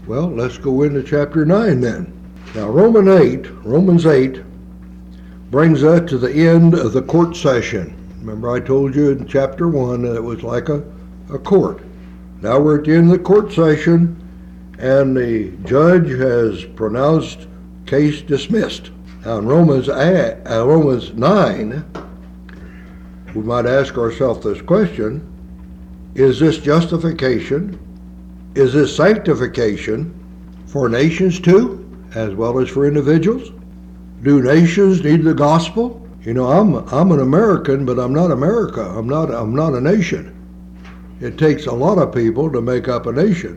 Well, let's go into chapter 9 then. Now, Romans 8 brings us to the end of the court session. Remember I told you in chapter 1 that it was like a court. Now we're at the end of the court session, and the judge has pronounced case dismissed. Now in Romans 9, we might ask ourselves this question: is this justification? Is this sanctification for nations too, as well as for individuals? Do nations need the gospel? You know, I'm an American, but I'm not America. I'm not a nation. It takes a lot of people to make up a nation.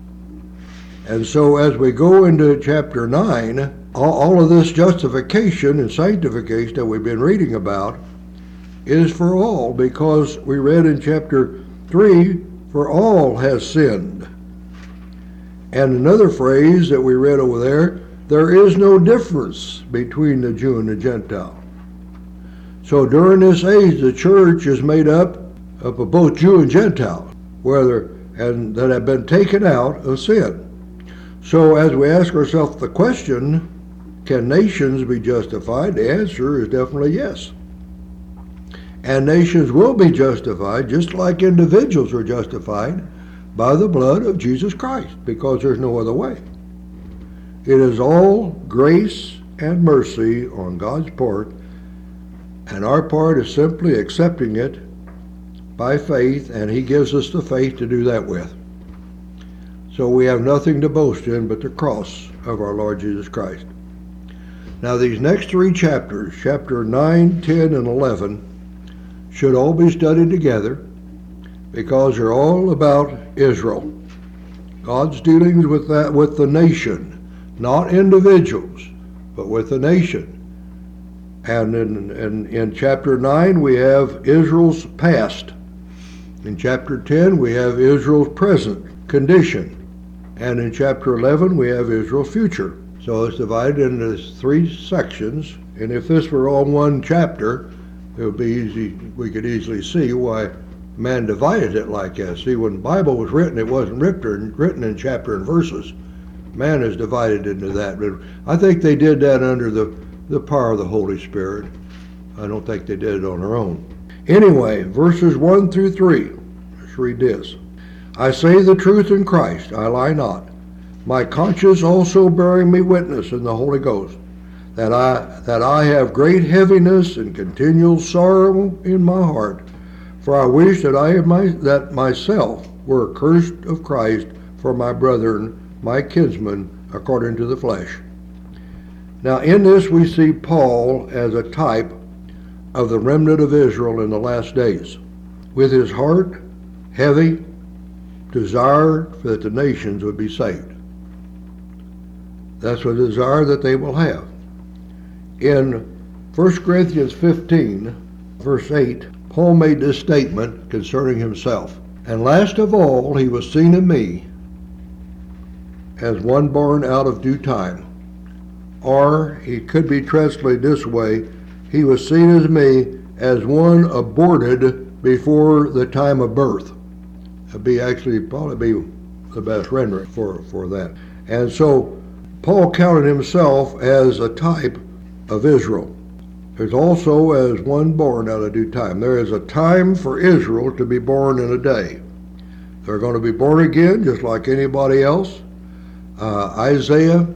And so as we go into chapter 9, all of this justification and sanctification that we've been reading about is for all, because we read in chapter 3, for all has sinned. And another phrase that we read over there is no difference between the Jew and the Gentile. So during this age, the church is made up of both Jew and Gentile, and that have been taken out of sin. So as we ask ourselves the question, can nations be justified? The answer is definitely yes. And nations will be justified just like individuals are justified by the blood of Jesus Christ, because there's no other way. It is all grace and mercy on God's part, and our part is simply accepting it by faith, and He gives us the faith to do that with. So we have nothing to boast in but the cross of our Lord Jesus Christ. Now these next three chapters, chapter 9, 10, and 11, should all be studied together, because they're all about Israel. God's dealings with the nation, not individuals, but with the nation. And in chapter 9 we have Israel's past. In chapter 10 we have Israel's present condition. And in chapter 11 we have Israel's future. So it's divided into three sections. And if this were all one chapter, it would be easy. We could easily see why man divided it like that. See, when the Bible was written, it wasn't written in chapter and verses. Man is divided into that. But I think they did that under the power of the Holy Spirit. I don't think they did it on their own. Anyway, verses 1 through 3. Let's read this. I say the truth in Christ, I lie not. My conscience also bearing me witness in the Holy Ghost, that I have great heaviness and continual sorrow in my heart. For I wish that myself were accursed of Christ for my brethren, my kinsmen, according to the flesh. Now in this we see Paul as a type of the remnant of Israel in the last days, with his heart heavy, desire that the nations would be saved. That's a desire that they will have. In 1 Corinthians 15, verse 8, Paul made this statement concerning himself. And last of all, he was seen in me as one born out of due time. Or, it could be translated this way, he was seen as me as one aborted before the time of birth. That'd probably be the best rendering for that. And so, Paul counted himself as a type of Israel. There's also as one born out of due time. There is a time for Israel to be born in a day. They're going to be born again just like anybody else. Isaiah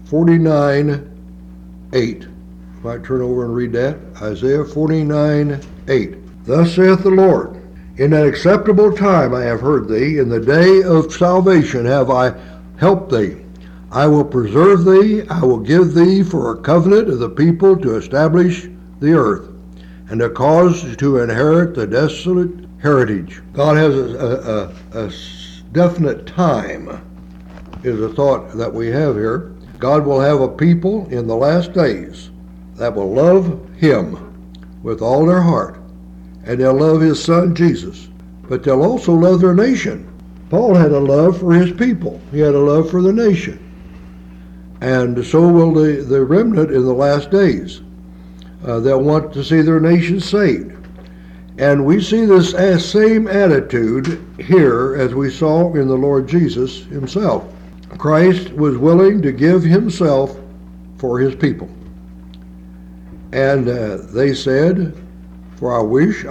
49:8. Might turn over and read that. Isaiah 49:8. Thus saith the Lord, in an acceptable time I have heard thee, in the day of salvation have I helped thee. I will preserve thee, I will give thee for a covenant of the people to establish the earth, and a cause to inherit the desolate heritage. God has a definite time, is a thought that we have here. God will have a people in the last days that will love Him with all their heart, and they'll love His Son Jesus, but they'll also love their nation. Paul had a love for his people. He had a love for the nation. And so will the remnant in the last days. They'll want to see their nation saved. And we see this same attitude here as we saw in the Lord Jesus Himself. Christ was willing to give himself for his people. And they said, for I wish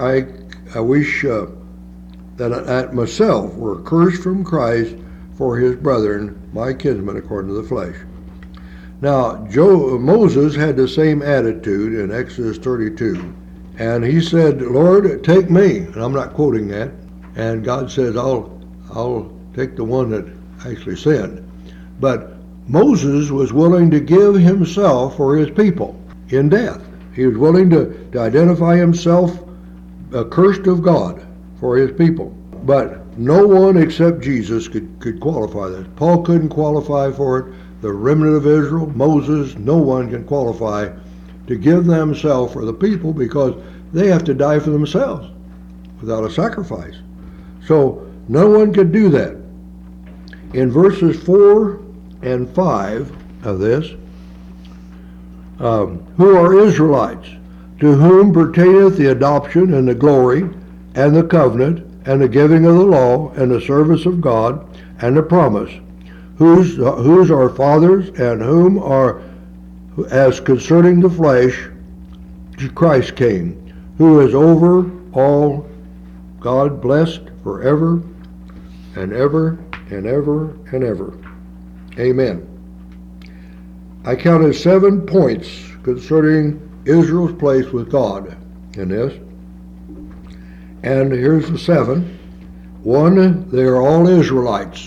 that I myself were cursed from Christ for his brethren, my kinsmen according to the flesh. Now, Moses had the same attitude in Exodus 32. And he said, Lord, take me. And I'm not quoting that. And God says, I'll take the one that actually sinned. But Moses was willing to give himself for his people in death. He was willing to identify himself accursed of God for his people. But no one except Jesus could qualify that. Paul couldn't qualify for it. The remnant of Israel, Moses, no one can qualify to give themselves for the people because they have to die for themselves without a sacrifice. So no one could do that. In verses 4 and 5 of this, who are Israelites, to whom pertaineth the adoption and the glory and the covenant and the giving of the law and the service of God and the promise, whose are fathers and whom are, as concerning the flesh, Christ came, who is over all, God blessed forever and ever and ever and ever. Amen. I counted 7 points concerning Israel's place with God in this. And here's the 7. 1, they are all Israelites.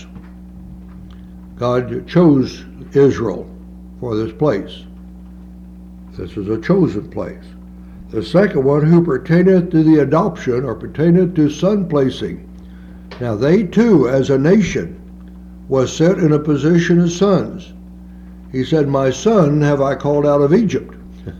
God chose Israel for this place. This is a chosen place. The second one, who pertaineth to the adoption or pertaineth to son placing. Now they too, as a nation, was set in a position as sons. He said, my son have I called out of Egypt.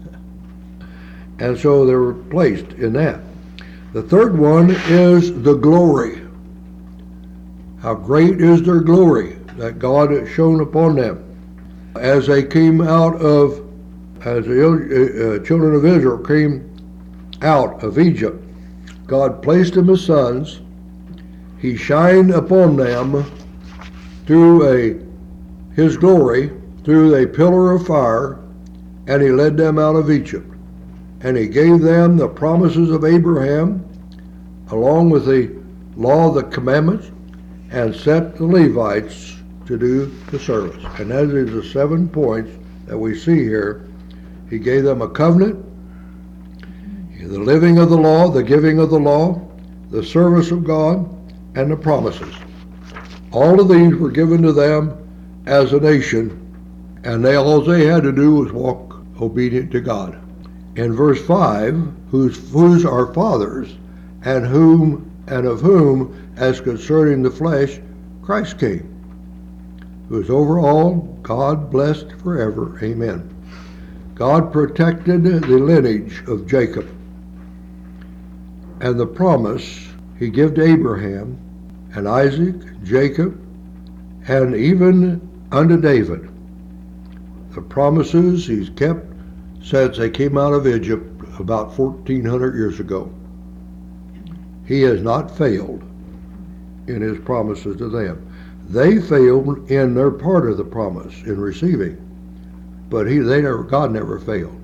And so they were placed in that. The third one is the glory. How great is their glory that God had shown upon them. As they came out of, as the children of Israel came out of Egypt, God placed them as sons. He shined upon them through his glory, through a pillar of fire, and he led them out of Egypt. And he gave them the promises of Abraham, along with the law of the commandments, and set the Levites to do the service. And that is the 7 points that we see here. He gave them a covenant, the living of the law, the giving of the law, the service of God, and the promises. All of these were given to them as a nation, and all they had to do was walk obedient to God. In verse 5, whose are fathers, and of whom, as concerning the flesh, Christ came, who is over all, God blessed forever. Amen. God protected the lineage of Jacob, and the promise he gave to Abraham and Isaac, Jacob, and even unto David. The promises he's kept since they came out of Egypt about 1,400 years ago. He has not failed in his promises to them. They failed in their part of the promise in receiving, but God never failed.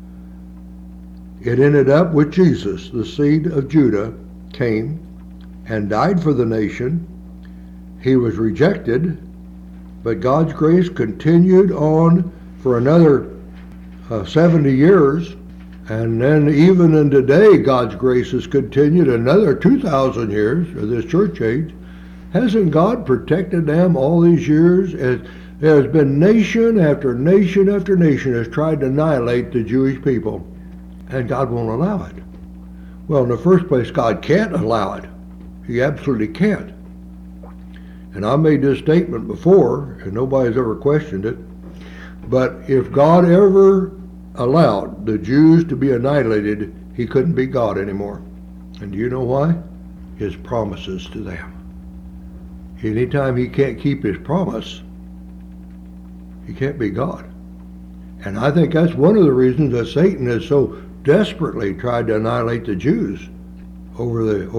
It ended up with Jesus, the seed of Judah, came and died for the nation. He was rejected, but God's grace continued on for another 70 years. And then even in today, God's grace has continued another 2,000 years of this church age. Hasn't God protected them all these years? There has been nation after nation after nation has tried to annihilate the Jewish people, and God won't allow it. Well, in the first place, God can't allow it. He absolutely can't. And I made this statement before, and nobody's ever questioned it. But if God ever allowed the Jews to be annihilated, he couldn't be God anymore. And do you know why? His promises to them. Anytime he can't keep his promise, he can't be God. And I think that's one of the reasons that Satan has so desperately tried to annihilate the Jews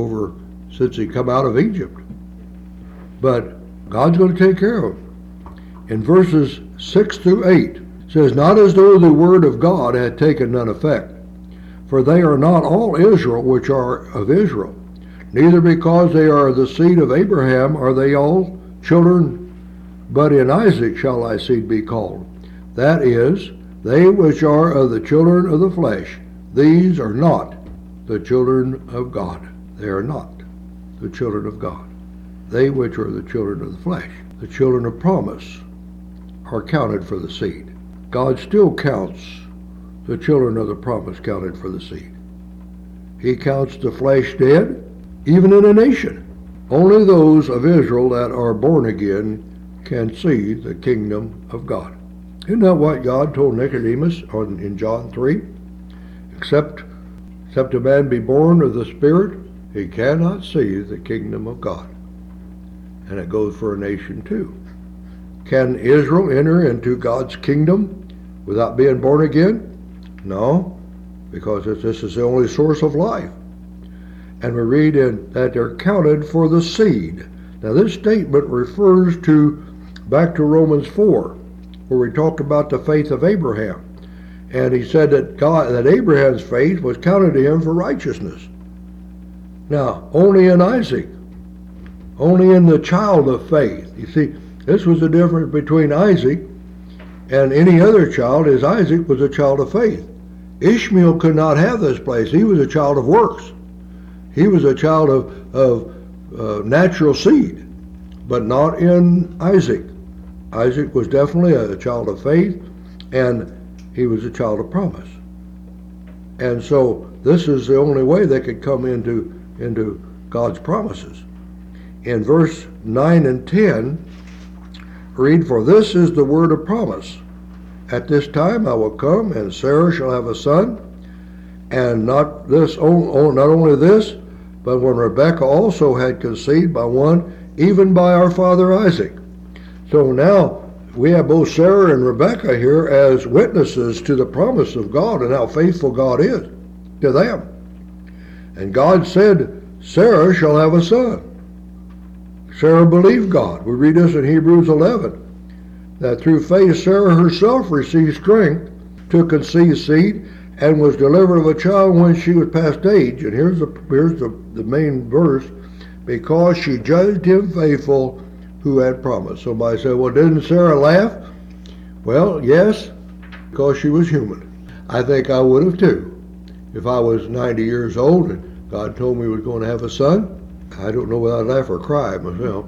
since he come out of Egypt. But God's going to take care of them. In verses 6 through 8, it says, "Not as though the word of God had taken none effect, for they are not all Israel which are of Israel, neither because they are the seed of Abraham are they all children, but in Isaac shall thy seed be called. That is, they which are of the children of the flesh, these are not the children of God." They are not the children of God. They which are the children of the flesh, the children of promise, are counted for the seed. God still counts the children of the promise counted for the seed. He counts the flesh dead, even in a nation. Only those of Israel that are born again can see the kingdom of God. Isn't that what God told Nicodemus in John 3? Except a man be born of the Spirit, he cannot see the kingdom of God. And it goes for a nation too. Can Israel enter into God's kingdom without being born again? No, because this is the only source of life. And we read that they're counted for the seed. Now this statement refers back to Romans 4, where we talked about the faith of Abraham. And he said that Abraham's faith was counted to him for righteousness. Now, only in Isaac, only in the child of faith. You see, this was the difference between Isaac and any other child, is Isaac was a child of faith. Ishmael could not have this place. He was a child of works. He was a child of natural seed, but not in Isaac. Isaac was definitely a child of faith, and he was a child of promise. And so this is the only way they could come into God's promises. In verse 9 and 10, read, "For this is the word of promise. At this time I will come, and Sarah shall have a son. And not only this, but when Rebekah also had conceived by one, even by our father Isaac." So now we have both Sarah and Rebekah here as witnesses to the promise of God and how faithful God is to them. And God said, Sarah shall have a son. Sarah believed God. We read this in Hebrews 11, that through faith Sarah herself received strength to conceive seed and was delivered of a child when she was past age. And here's the main verse, because she judged him faithful who had promised. Somebody said, well, didn't Sarah laugh? Well, yes, because she was human. I think I would have too. If I was 90 years old and God told me we was going to have a son, I don't know whether I'd laugh or cry myself.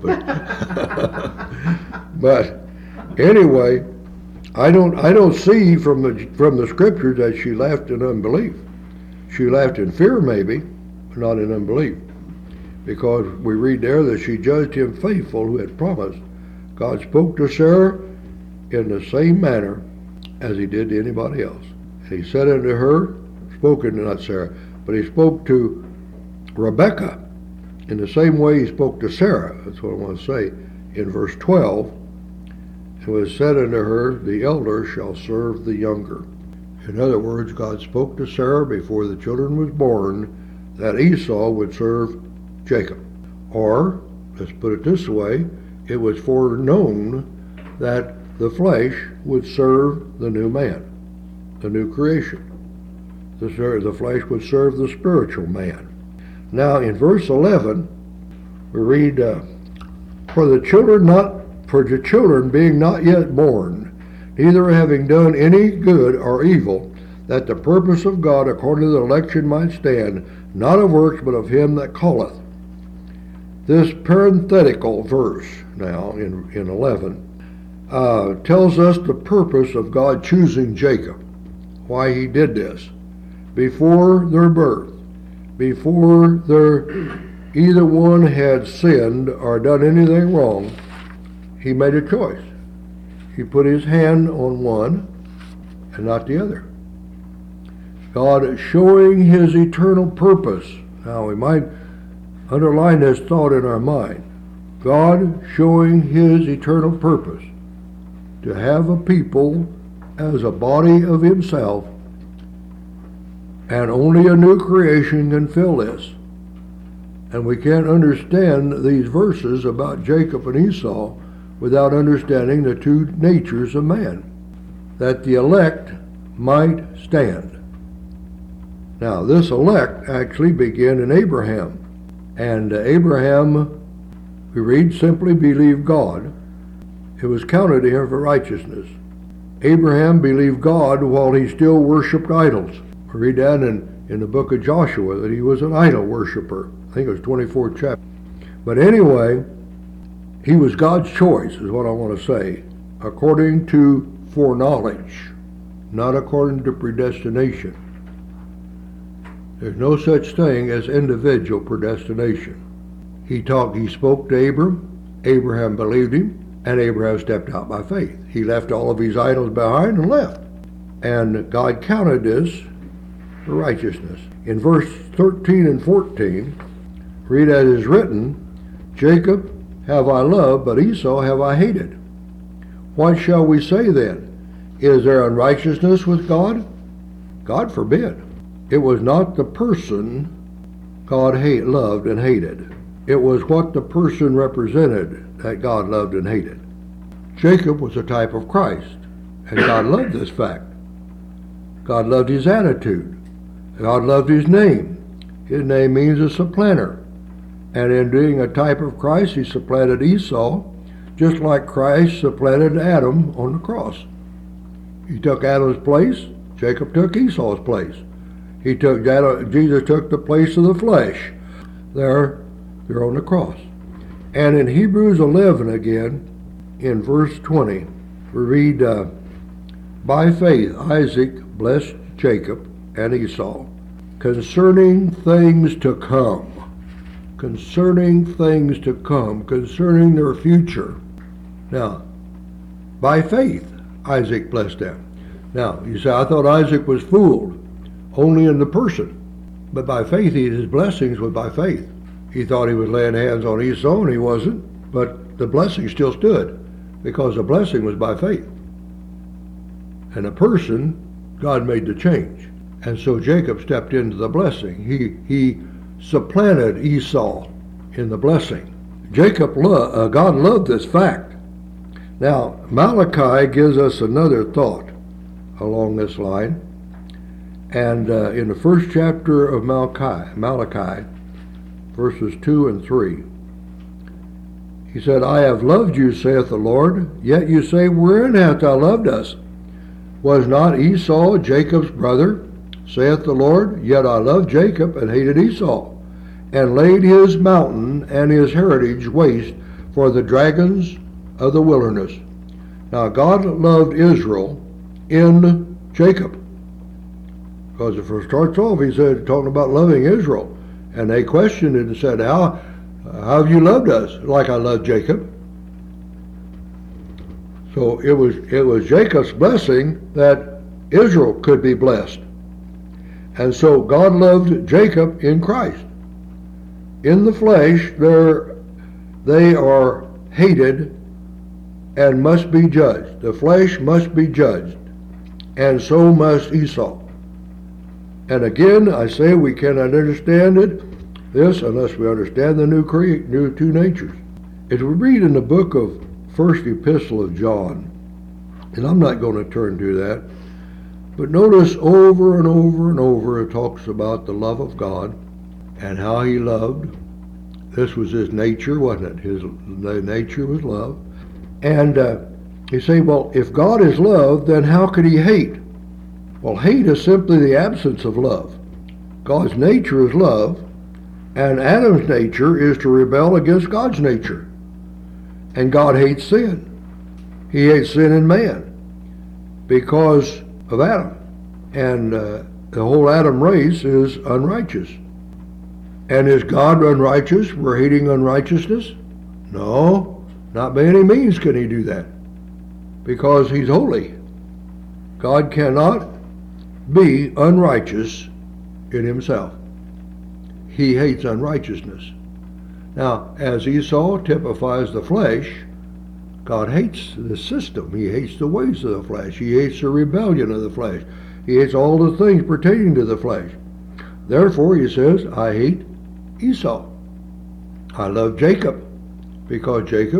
But anyway, I don't see from the scriptures that she laughed in unbelief. She laughed in fear maybe, but not in unbelief. Because we read there that she judged him faithful who had promised. God spoke to Sarah in the same manner as he did to anybody else. And he said unto her, spoken to not Sarah, but he spoke to Rebekah in the same way he spoke to Sarah. That's what I want to say. In verse 12, it was said unto her, the elder shall serve the younger. In other words, God spoke to Sarah before the children was born that Esau would serve Jacob. Or, let's put it this way, it was foreknown that the flesh would serve the new man, the new creation. The flesh would serve the spiritual man. Now in verse 11, we read, For the children being not yet born, neither having done any good or evil, that the purpose of God according to the election might stand, not of works, but of him that calleth. This parenthetical verse now in 11 tells us the purpose of God choosing Jacob, why he did this. Before their birth, before either one had sinned or done anything wrong, he made a choice. He put his hand on one and not the other. God showing his eternal purpose. Now we might underline this thought in our mind. God showing his eternal purpose to have a people as a body of himself, and only a new creation can fill this. And we can't understand these verses about Jacob and Esau without understanding the two natures of man, that the elect might stand. Now, this elect actually began in Abraham. And Abraham, we read, simply believed God. It was counted to him for righteousness. Abraham believed God while he still worshipped idols. We read that in the book of Joshua, that he was an idol worshiper. I think it was 24th chapter. But anyway, he was God's choice, is what I want to say, according to foreknowledge, not according to predestination. There's no such thing as individual predestination. He spoke to Abram, Abraham believed him, and Abraham stepped out by faith. He left all of his idols behind and left. And God counted this for righteousness. In verse 13 and 14, read as is written, Jacob have I loved, but Esau have I hated. What shall we say then? Is there unrighteousness with God? God forbid. It was not the person God loved and hated. It was what the person represented that God loved and hated. Jacob was a type of Christ, and God loved this fact. God loved his attitude. God loved his name. His name means a supplanter. And in being a type of Christ, he supplanted Esau, just like Christ supplanted Adam on the cross. He took Adam's place. Jacob took Esau's place. Jesus took the place of the flesh. They're on the cross. And in Hebrews 11 again, in verse 20, we read, by faith Isaac blessed Jacob and Esau concerning things to come. Concerning things to come, concerning their future. Now, by faith, Isaac blessed them. Now, you say, I thought Isaac was fooled only in the person. But by faith, his blessings were by faith. He thought he was laying hands on Esau, and he wasn't. But the blessing still stood, because the blessing was by faith. And the person, God made the change. And so Jacob stepped into the blessing. He supplanted Esau in the blessing. God loved this fact. Now, Malachi gives us another thought along this line. And in the first chapter of Malachi, verses 2 and 3, he said, I have loved you, saith the Lord, yet you say, wherein hast thou loved us? Was not Esau Jacob's brother, saith the Lord? Yet I loved Jacob and hated Esau, and laid his mountain and his heritage waste for the dragons of the wilderness. Now God loved Israel in Jacob. Because if it starts off, he said, talking about loving Israel. And they questioned it and said, how have you loved us like I loved Jacob? So it was Jacob's blessing that Israel could be blessed. And so God loved Jacob in Christ. In the flesh, they are hated and must be judged. The flesh must be judged, and so must Esau. And again, I say we cannot understand this unless we understand the new two natures. As we read in the book of First Epistle of John, and I'm not going to turn to that, but notice over and over and over it talks about the love of God and how he loved. This was his nature, wasn't it? The nature was love. And you say, well, if God is love, then how could he hate? Well, hate is simply the absence of love. God's nature is love, and Adam's nature is to rebel against God's nature. And God hates sin. He hates sin in man because of Adam. And the whole Adam race is unrighteous. And is God unrighteous? We're hating unrighteousness? No, not by any means can he do that, because he's holy. God cannot be unrighteous in himself. He hates unrighteousness. Now, as Esau typifies the flesh, God hates the system. He hates the ways of the flesh. He hates the rebellion of the flesh. He hates all the things pertaining to the flesh. Therefore, he says, I hate Esau. I love Jacob, because Jacob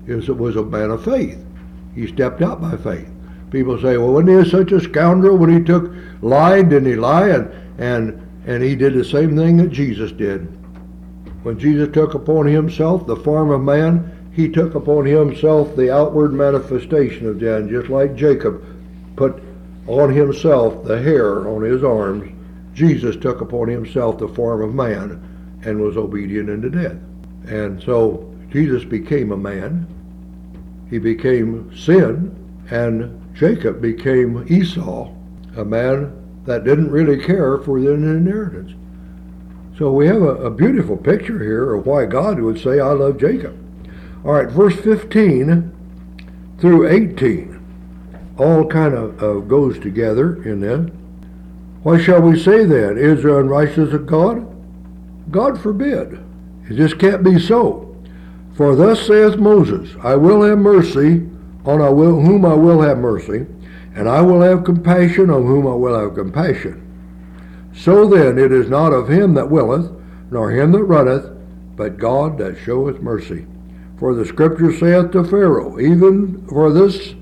was a man of faith. He stepped out by faith. People say, well, wasn't he such a scoundrel when he lied? Didn't he lie? And he did the same thing that Jesus did. When Jesus took upon himself the form of man, he took upon himself the outward manifestation of man, just like Jacob put on himself the hair on his arms. Jesus took upon himself the form of man and was obedient unto death. And so Jesus became a man. He became sin, and Jacob became Esau, a man that didn't really care for the inheritance. So we have a beautiful picture here of why God would say, I love Jacob. All right, verse 15 through 18, all kind of goes together in this. What shall we say then? Is there unrighteousness of God? God forbid. It just can't be so. For thus saith Moses, I will have mercy on whom I will have mercy, and I will have compassion on whom I will have compassion. So then it is not of him that willeth, nor him that runneth, but God that showeth mercy. For the scripture saith to Pharaoh, even for this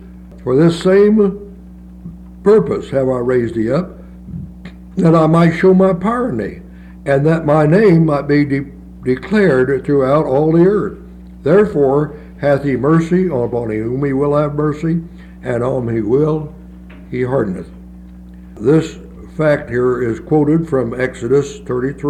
same purpose have I raised thee up, that I might show my power in thee, and that my name might be declared throughout all the earth. Therefore hath he mercy upon whom he will have mercy, and on whom he will he hardeneth. This fact here is quoted from Exodus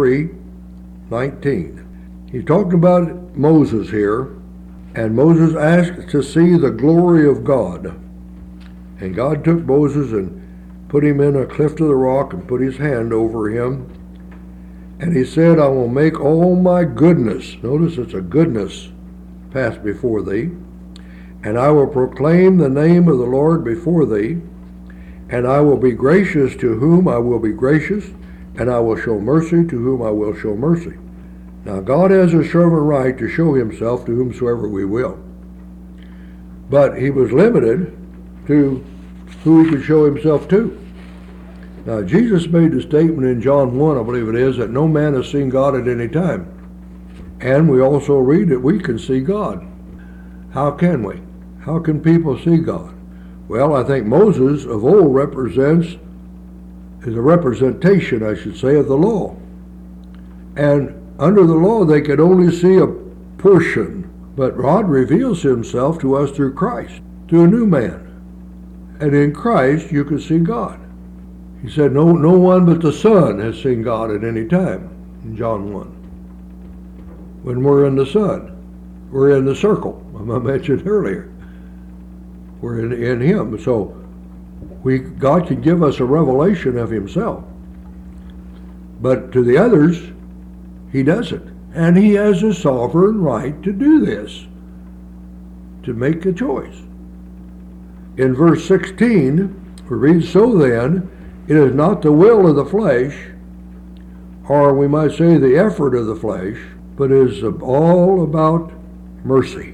33:19. He's talking about Moses here, and Moses asked to see the glory of God. And God took Moses and put him in a cleft of the rock and put his hand over him. And he said, I will make all my goodness, notice it's a goodness, pass before thee, and I will proclaim the name of the Lord before thee, and I will be gracious to whom I will be gracious, and I will show mercy to whom I will show mercy. Now God has a sovereign right to show himself to whomsoever we will. But he was limited to who he could show himself to. Now Jesus made the statement in John 1, I believe it is, that no man has seen God at any time. And we also read that we can see God. How can we? How can people see God? Well, I think Moses of old is a representation, I should say, of the law. And under the law, they could only see a portion. But God reveals himself to us through Christ, through a new man. And in Christ, you can see God. He said, no one but the Son has seen God at any time, in John 1. When we're in the Son, we're in the circle, I mentioned earlier. We're in him. So God can give us a revelation of himself. But to the others, he doesn't. And he has a sovereign right to do this, to make a choice. In verse 16, we read, so then, it is not the will of the flesh, or we might say the effort of the flesh, but is all about mercy.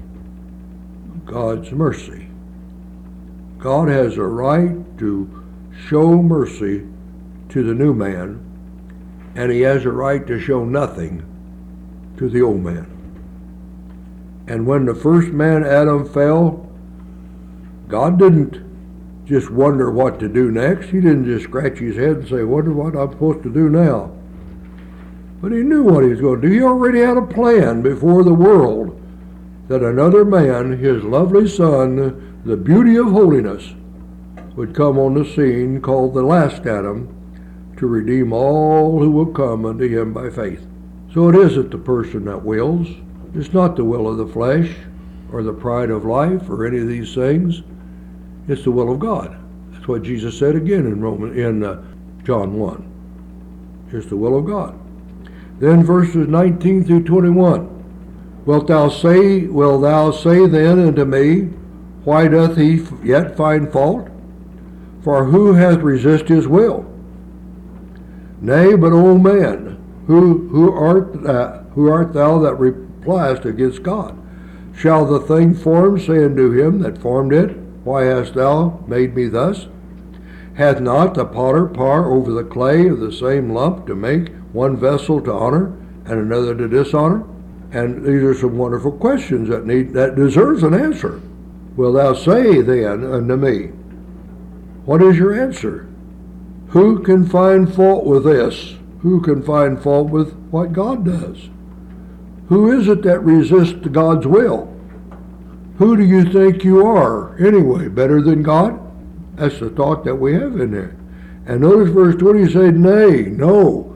God's mercy. God has a right to show mercy to the new man, and he has a right to show nothing to the old man. And when the first man, Adam, fell, God didn't just wonder what to do next. He didn't just scratch his head and say, wonder what I'm supposed to do now. But he knew what he was going to do. He already had a plan before the world that another man, his lovely son, the beauty of holiness, would come on the scene, called the last Adam, to redeem all who will come unto him by faith. So it isn't the person that wills. It's not the will of the flesh or the pride of life or any of these things. It's the will of God. That's what Jesus said again in John 1. It's the will of God. Then verses 19 through 21. Wilt thou say then unto me, why doth he yet find fault? For who hath resisted his will? Nay, but, O man, who art thou that repliest against God? Shall the thing formed say unto him that formed it, why hast thou made me thus? Hath not the potter power over the clay of the same lump to make one vessel to honor and another to dishonor? And these are some wonderful questions that deserves an answer. Will thou say then unto me, what is your answer? Who can find fault with this? Who can find fault with what God does? Who is it that resists God's will? Who do you think you are, anyway, better than God? That's the thought that we have in there. And notice verse 20 said, nay, no,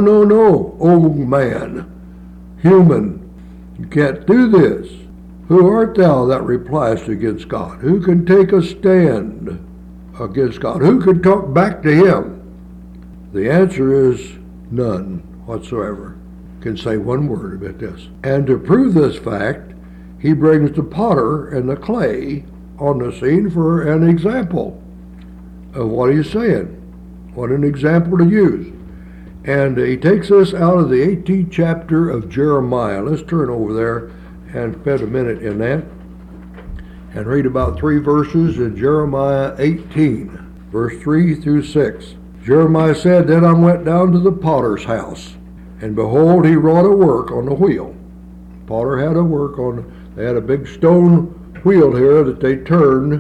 O man, human, you can't do this. Who art thou that repliest against God? Who can take a stand against God? Who can talk back to him? The answer is none whatsoever can say one word about this. And to prove this fact, he brings the potter and the clay on the scene for an example of what he's saying. What an example to use. And he takes us out of the 18th chapter of Jeremiah. Let's turn over there and spend a minute in that and read about 3 verses in Jeremiah 18, verse 3 through 6. Jeremiah said, then I went down to the potter's house, and behold, he wrought a work on the wheel. Potter had a work on, they had a big stone wheel here that they turned,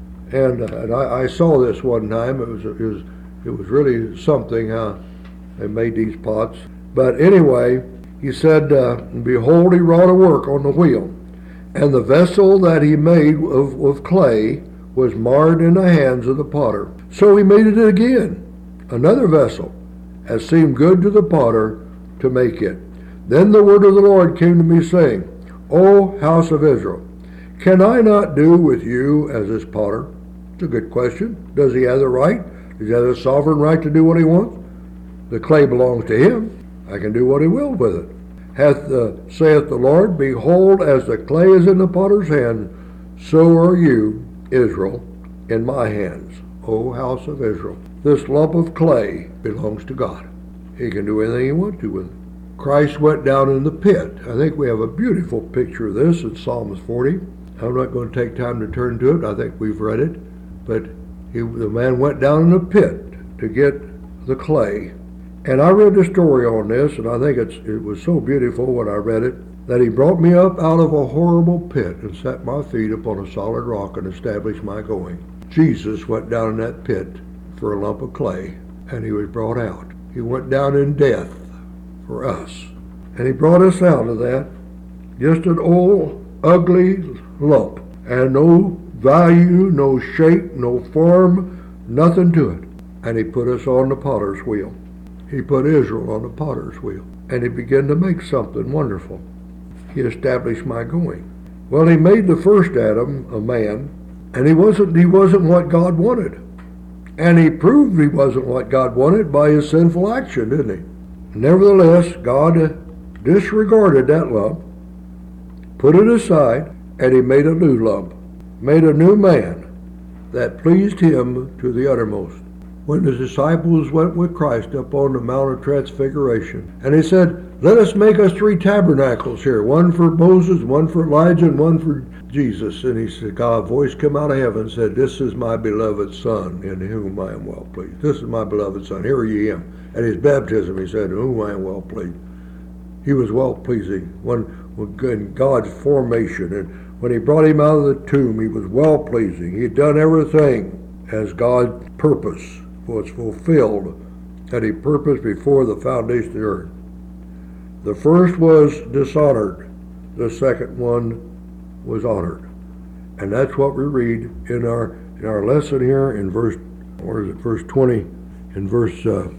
and I saw this one time. It was really something how they made these pots. But anyway, he said, behold, he wrought a work on the wheel, and the vessel that he made of clay was marred in the hands of the potter. So he made it again, another vessel, as seemed good to the potter to make it. Then the word of the Lord came to me, saying, O house of Israel, can I not do with you as this potter? It's a good question. Does he have the right? Does he have the sovereign right to do what he wants? The clay belongs to him. I can do what he will with it. Saith the Lord, behold, as the clay is in the potter's hand, so are you, Israel, in my hands, O house of Israel. This lump of clay belongs to God. He can do anything he wants to with it. Christ went down in the pit. I think we have a beautiful picture of this in Psalms 40. I'm not going to take time to turn to it. I think we've read it. But the man went down in the pit to get the clay. And I read the story on this, and I think it was so beautiful when I read it, that he brought me up out of a horrible pit and set my feet upon a solid rock and established my going. Jesus went down in that pit for a lump of clay, and he was brought out. He went down in death for us. And he brought us out of that, just an old, ugly lump, and no value, no shape, no form, nothing to it. And he put us on the potter's wheel. He put Israel on the potter's wheel, and he began to make something wonderful. He established my going. Well, he made the first Adam a man, and he wasn't what God wanted. And he proved he wasn't what God wanted by his sinful action, didn't he? Nevertheless, God disregarded that lump, put it aside, and he made a new lump, made a new man that pleased him to the uttermost. When the disciples went with Christ up on the Mount of Transfiguration, and he said, let us make us 3 tabernacles here, one for Moses, one for Elijah, and one for Jesus. And he said, God's voice came out of heaven and said, this is my beloved Son, in whom I am well pleased. This is my beloved Son, hear ye him. At his baptism, he said, in whom I am well pleased. He was well pleasing in God's formation. And when he brought him out of the tomb, he was well pleasing. He had done everything as God's purpose was fulfilled that he purposed before the foundation of the earth. The first was dishonored. The second one was honored. And that's what we read in our lesson here in verse 20, in verse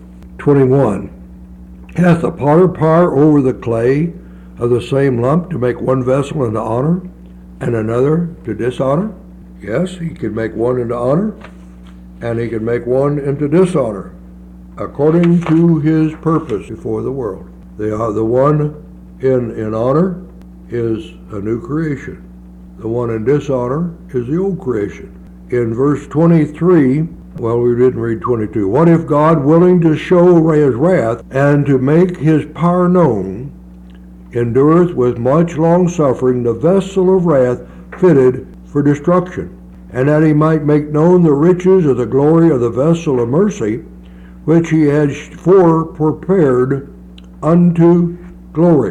21. Hath the potter power over the clay of the same lump to make one vessel into honor and another to dishonor? Yes, he can make one into honor, and he can make one into dishonor, according to his purpose before the world. The one in honor is a new creation. The one in dishonor is the old creation. In verse 23, well, we didn't read 22. What if God, willing to show his wrath and to make his power known, endureth with much long suffering the vessel of wrath fitted for destruction, and that he might make known the riches of the glory of the vessel of mercy, which he had fore prepared unto glory.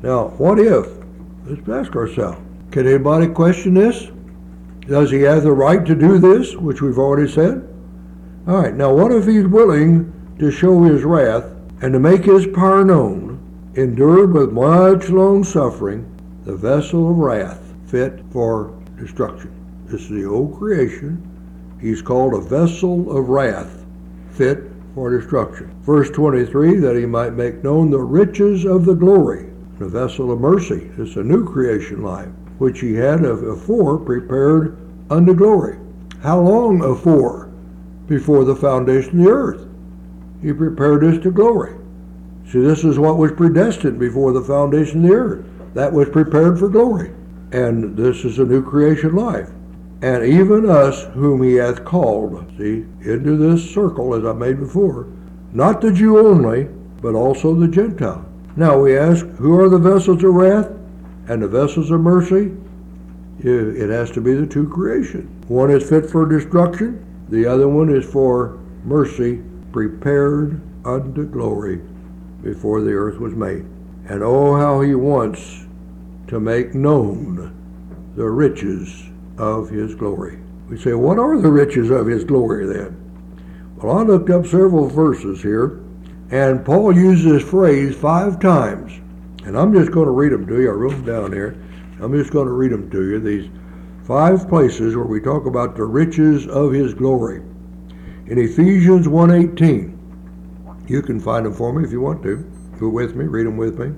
Now, what if? Let's ask ourselves. Can anybody question this? Does he have the right to do this, which we've already said? All right, now what if he's willing to show his wrath and to make his power known, endured with much long suffering, the vessel of wrath fit for destruction? This is the old creation. He's called a vessel of wrath, fit for destruction. Verse 23, that he might make known the riches of the glory, the vessel of mercy. It's a new creation life, which he had afore prepared unto glory. How long afore? Before the foundation of the earth. He prepared us to glory. See, this is what was predestined before the foundation of the earth. That was prepared for glory. And this is a new creation life. And even us whom he hath called, see, into this circle, as I made before, not the Jew only, but also the Gentile. Now we ask, who are the vessels of wrath and the vessels of mercy? It has to be the two creation. One is fit for destruction. The other one is for mercy, prepared unto glory before the earth was made. And oh, how he wants to make known the riches of his glory. We say, what are the riches of his glory then? Well, I looked up several verses here, and Paul uses this phrase 5 times. And I'm just going to read them to you. I wrote them down here. I'm just going to read them to you. These 5 places where we talk about the riches of his glory. In Ephesians 1:18, you can find them for me if you want to. Go with me, read them with me.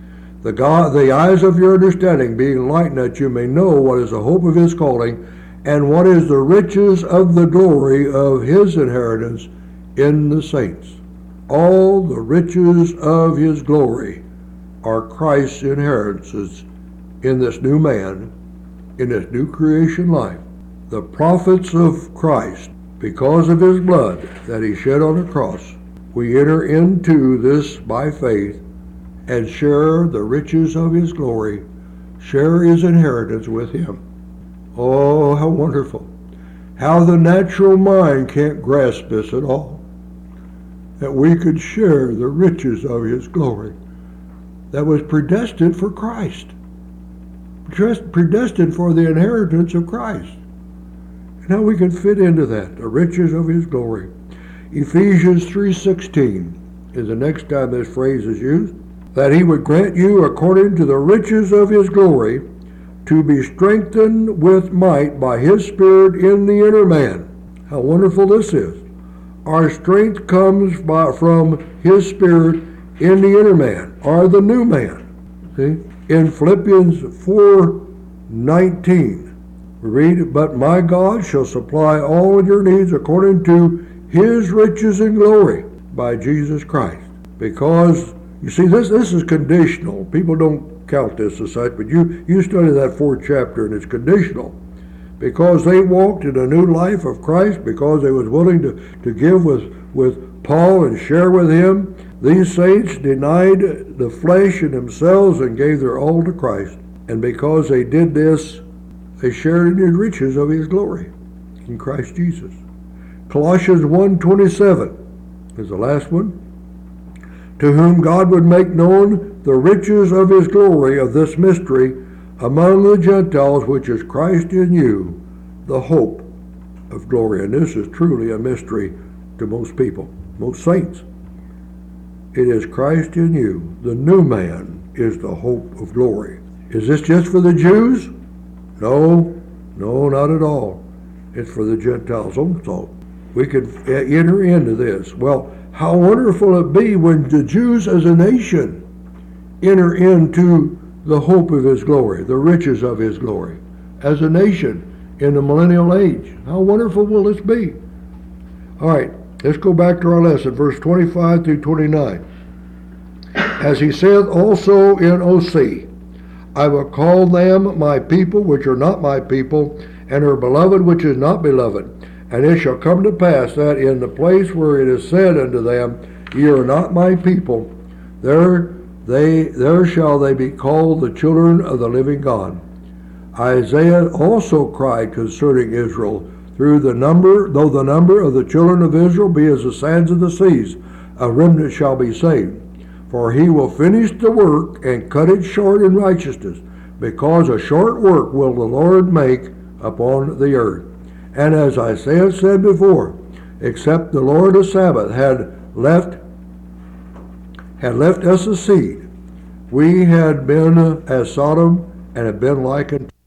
The eyes of your understanding being enlightened, that you may know what is the hope of his calling, and what is the riches of the glory of his inheritance in the saints. All the riches of his glory are Christ's inheritances in this new man, in this new creation life. The profits of Christ, because of his blood that he shed on the cross, we enter into this by faith and share the riches of his glory, share his inheritance with him. Oh, how wonderful. How the natural mind can't grasp this at all. That we could share the riches of his glory that was predestined for Christ. Predestined for the inheritance of Christ. And how we can fit into that, the riches of his glory. Ephesians 3:16 is the next time this phrase is used. That he would grant you according to the riches of his glory to be strengthened with might by his Spirit in the inner man. How wonderful this is. Our strength comes from his Spirit in the inner man, or the new man. See? In Philippians 4:19, we read, but my God shall supply all your needs according to his riches and glory by Jesus Christ. Because, you see, this is conditional. People don't count this as such, but you study that 4th chapter, and it's conditional. Because they walked in a new life of Christ, because they was willing to give with Paul and share with him, these saints denied the flesh and themselves and gave their all to Christ. And because they did this, they shared in the riches of his glory in Christ Jesus. Colossians 1:27 is the last one. To whom God would make known the riches of his glory of this mystery among the Gentiles, which is Christ in you, the hope of glory. And this is truly a mystery to most people, most saints. It is Christ in you, the new man, is the hope of glory. Is this just for the Jews? No, not at all. It's for the Gentiles also. We could enter into this. Well, how wonderful it be when the Jews as a nation enter into the hope of his glory, the riches of his glory, as a nation in the millennial age. How wonderful will this be? All right, let's go back to our lesson, verse 25 through 29. As he saith also in Osee, I will call them my people, which are not my people, and her beloved, which is not beloved. And it shall come to pass that in the place where it is said unto them, ye are not my people, there shall they be called the children of the living God. Isaiah also cried concerning Israel, though the number of the children of Israel be as the sands of the seas, a remnant shall be saved. For he will finish the work and cut it short in righteousness, because a short work will the Lord make upon the earth. And as I have said before, except the Lord of Sabbath had left us a seed, we had been as Sodom and had been like unto